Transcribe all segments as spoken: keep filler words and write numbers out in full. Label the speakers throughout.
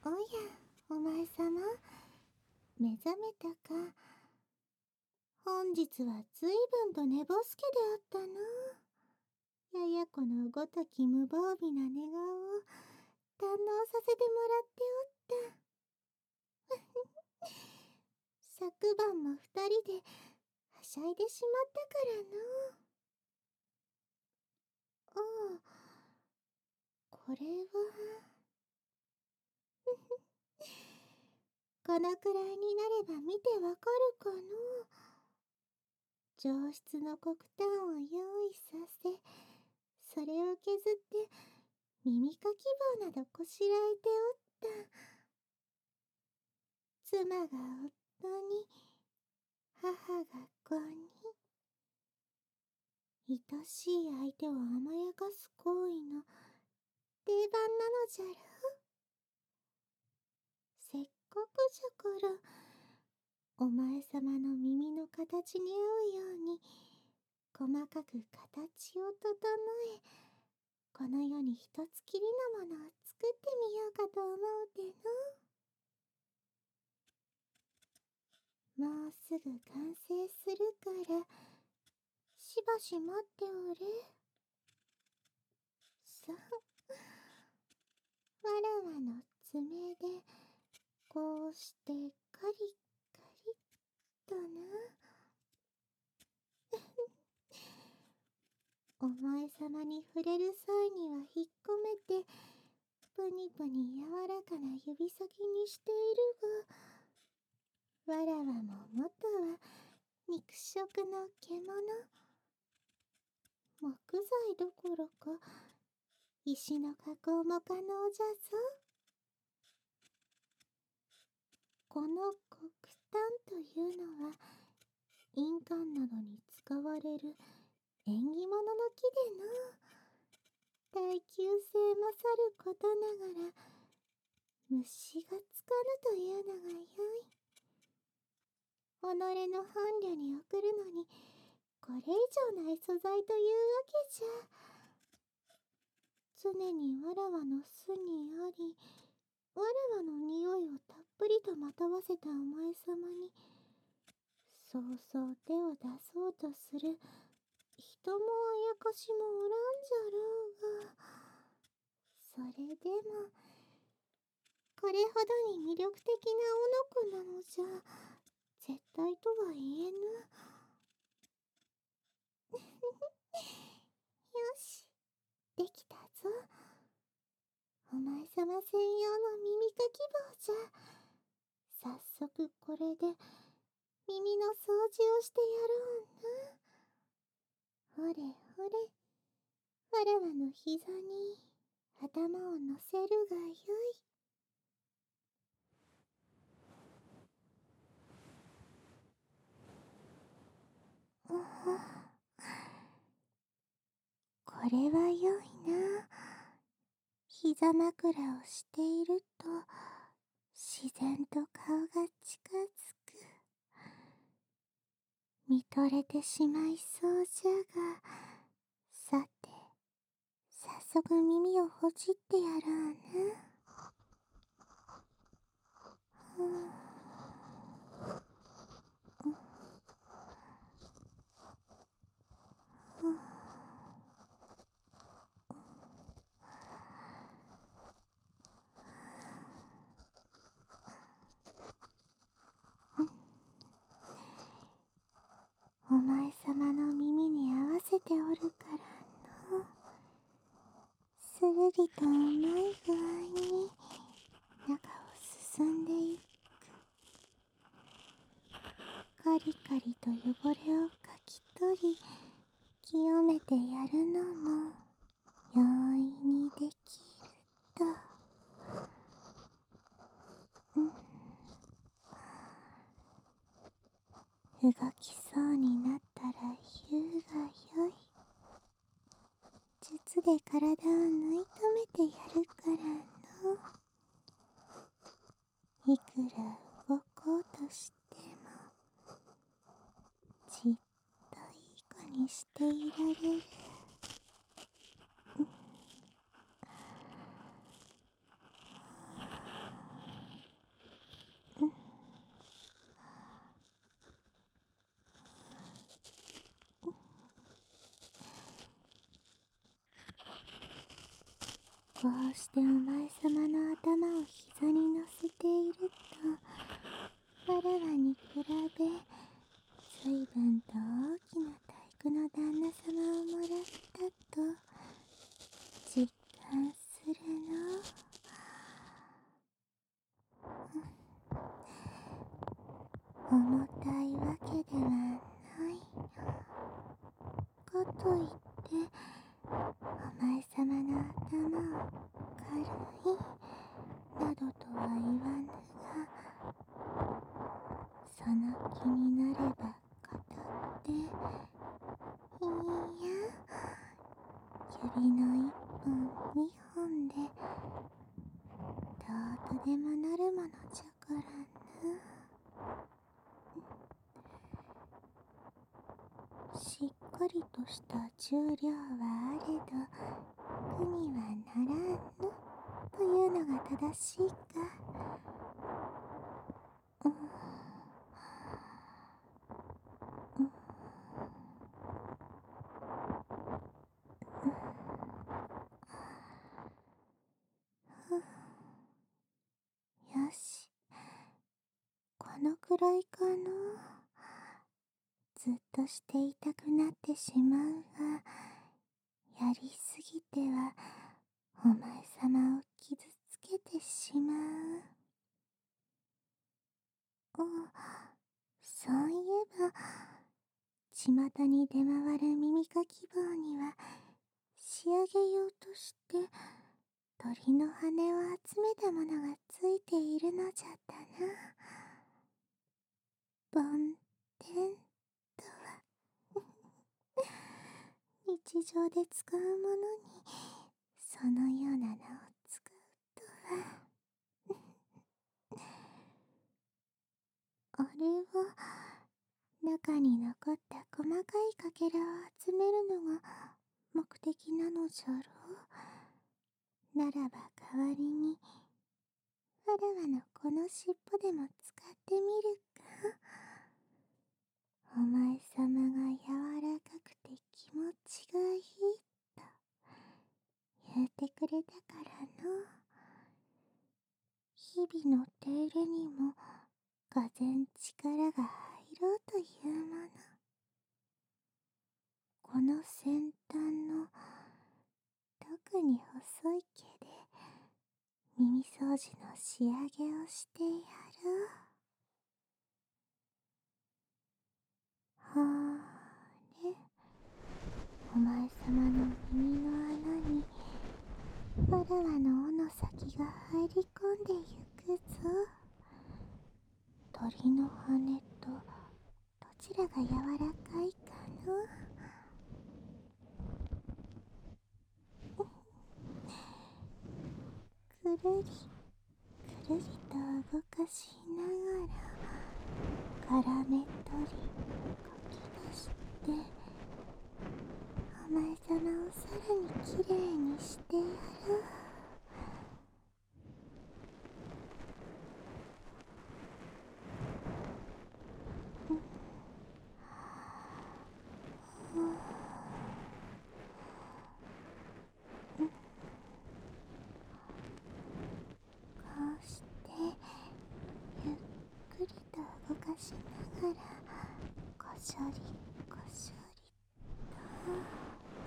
Speaker 1: おや、お前さま、目覚めたか。本日は随分と寝ぼすけであったな。ややこのごとき無防備な寝顔を堪能させてもらっておった。昨晩も二人ではしゃいでしまったからの。ああ、これはこのくらいになれば見てわかるかの。上質の黒炭を用意させ、それを削って耳かき棒などこしらえておった。妻が夫に、母が子に、愛しい相手を甘やかす行為の定番なのじゃろう。せっかくじゃから、お前さまの耳の形に合うように、細かく形を整え、この世に一つきりのものを作ってみようかと思うての。もうすぐ完成するから、しばし待っておれ。さあ、わらわの爪で、こうしてカリカリっとな。お前さまに触れる際には引っ込めて、ぷにぷに柔らかな指先にしているが、わらわも元は肉食の獣。木材どころか、石の加工も可能じゃぞ。この黒炭というのは、印鑑などに使われる縁起物の木での。耐久性もさることながら、虫がつかぬというのがよい。己の伴侶に送るのに、これ以上ない素材というわけじゃ。常にわらわの巣にあり、わらわの匂いをたっぷりとまとわせたお前さまに、そうそう手を出そうとする人もあやかしもおらんじゃろうが、それでも、これほどに魅力的なおの子なのじゃ、絶対とは言えぬ。よし、できたぞ。お前さま専用の耳かき棒じゃ。早速これで耳の掃除をしてやろうな。ほれほれ、わらわの膝に頭を乗せるがよい。うこれは良いな。膝枕をしていると自然と顔が近づく。見とれてしまいそうじゃが、さて早速耳をほじってやろうな。うん、うん、お前さまの耳に合わせておるからの。するりとうまい具合に中を進んでいく。カリカリと汚れをかき取り、清めてやるのも容易にできると。うん、動きそうになったら言うがよい。術で体を縫い止めてやるからの。いくら動こうとしても、じっといい子にしていられる。うん、 こうしてお前様の頭を膝に乗せていると、わらわに比べ随分と大きな体育の旦那様をもらったと実感するの。重たいわけではない。かといってお前様の頭を軽いなどとは言わぬが、その気になれば語って、いいや、指の一本二本でどうとでもなるものじゃからな。しっかりとした重量はあれど苦にはならんのというのが正しいか。うんうんうん、よし、このくらいかの。ずっとしていたくなってしまうが、やりすぎてはお前様を傷つけてしまう。お、そういえば巷に出回る耳かき棒には仕上げようとして鳥の羽を集めたものがついているのじゃったな。梵天とは日常で使うものにそのような名を使うとは。あれは中に残った細かいかけらを集めるのが目的なのじゃろう。ならば代わりにわらわのこの尻尾でも使ってみるか。お前様が柔らかくて気持ちがいいと言うてくれたからの。日々の手入れにもがぜん力が入ろうというもの。この先端の特に細い毛で耳掃除の仕上げをしてやろう。はーれ、お前様の耳の穴にわらわの尾の先が入り込んでゆくぞ。鳥の羽とどちらが柔らかいかの。くるりくるりと動かしながら絡め取りかき出して、お前様をさらにきれいにしてやろう。こうしてゆっくりと動かしながらこしょりこしょりと。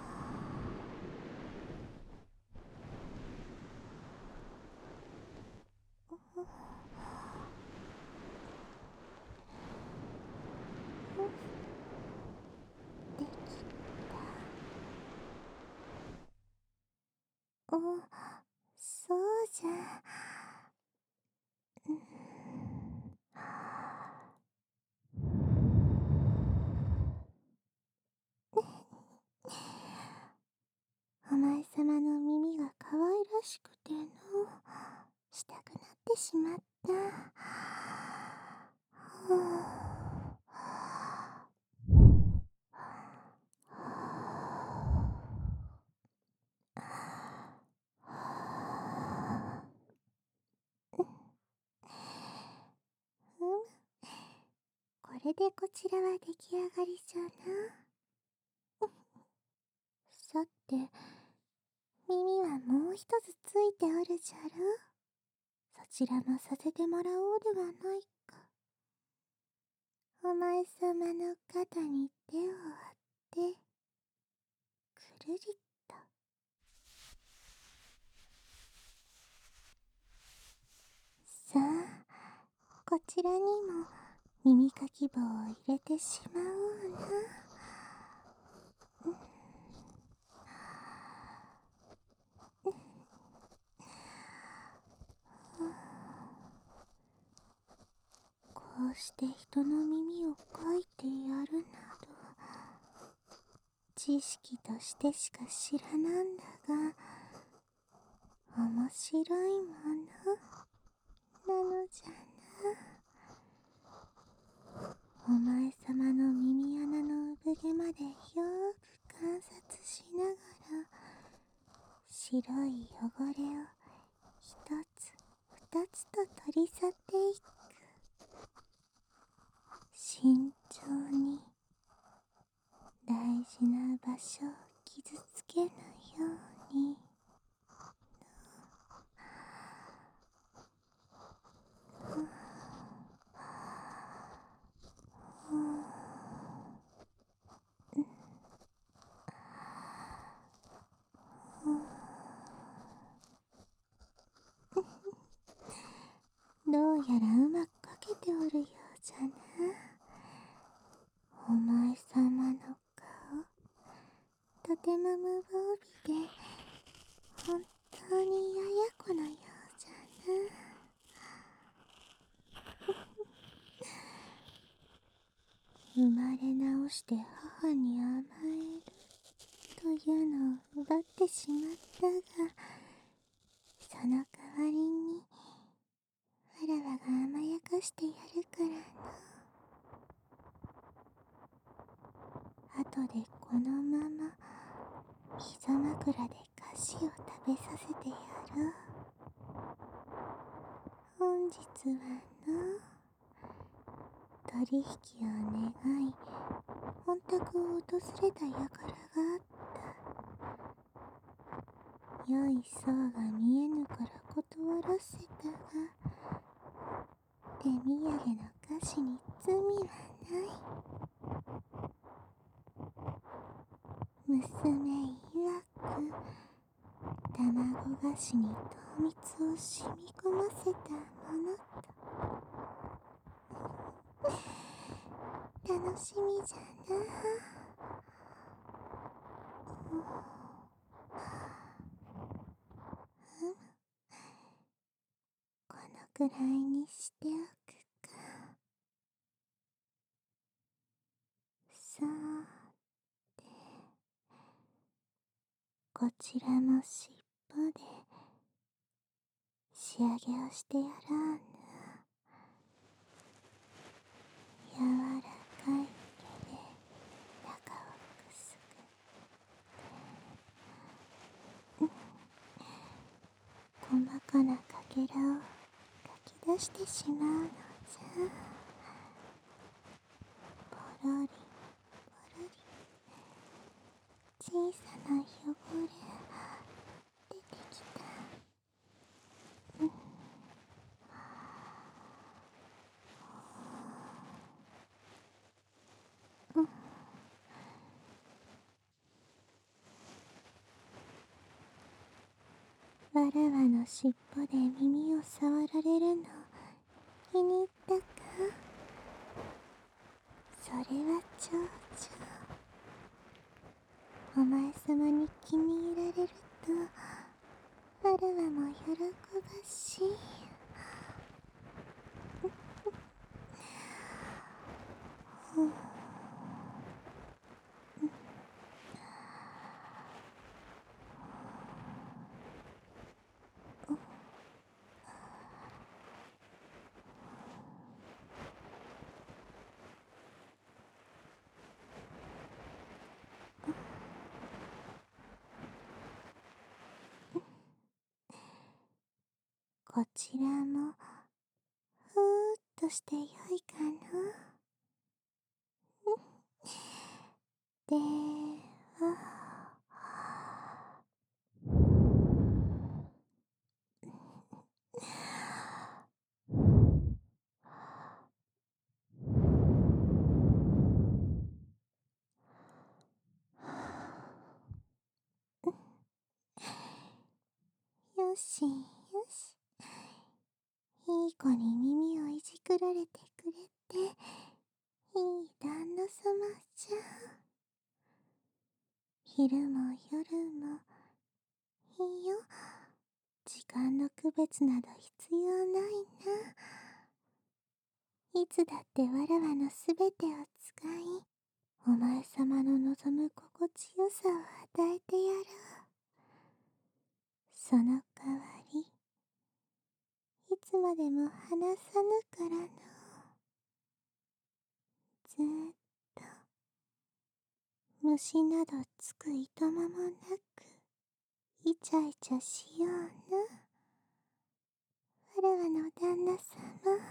Speaker 1: できた。お、そうじゃ。お前様の耳が可愛らしくてのしたくなってしまった。はあ、うむ、これでこちらは出来上がりじゃな。さて、 耳はもう一つついておるじゃろ。そちらもさせてもらおうではないか。お前様の肩に手を当て、くるりと。さあ、こちらにも耳かき棒を入れてしまおうな。こうして人の耳をかいてやるなど、知識としてしか知らなんだが、面白いものなのじゃな。お前様の耳穴の産毛までよーく観察しながら、白い汚れを一つ二つと取り去っていく。慎重に、大事な場所を傷つけぬように。どうやらうまくかけておるようじゃな。お前様の顔、とても無防備で、本当にややこのようじゃな。生まれ直して母に甘えるというのを奪ってしまったが、その代わりにわらわが甘やかしてやるからな。後でこのまま膝枕で菓子を食べさせてやろう。本日はの取引を願い、本宅を訪れた輩があった。良い相が見えぬから断らせたが、手土産の菓子に罪はない。娘曰く、卵菓子に糖蜜を染み込ませたものと。楽しみじゃな。うむ、このくらいにしておくか。さて、こちらも尻尾で仕上げをしてやらあぬ。柔らかい毛で中をくすぐって、細かなかけらをかき出してしまうのじゃ。ポロリポロリ、小さな汚れ出てきた。うん、うん、わらわの尻尾で耳を触られるの気に入ったか。それは長女。お前様に気に入られるとわらわも喜ばしい。ほう、こちらもふーっとしてよいかの。では。 しよし。いい子に耳をいじくられてくれて、いい旦那様じゃ。昼も夜も、いいよ。時間の区別など必要ないな。いつだってわらわのすべてを使い、お前様の望む心地よさを与えてやろう。その代わり、いつまでも離さぬからの。ずーっと、虫などつくいとまもなく、イチャイチャしような。わらわの旦那様。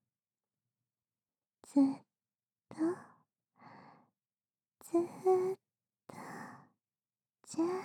Speaker 1: ずっと、ずーっと、じゃあ。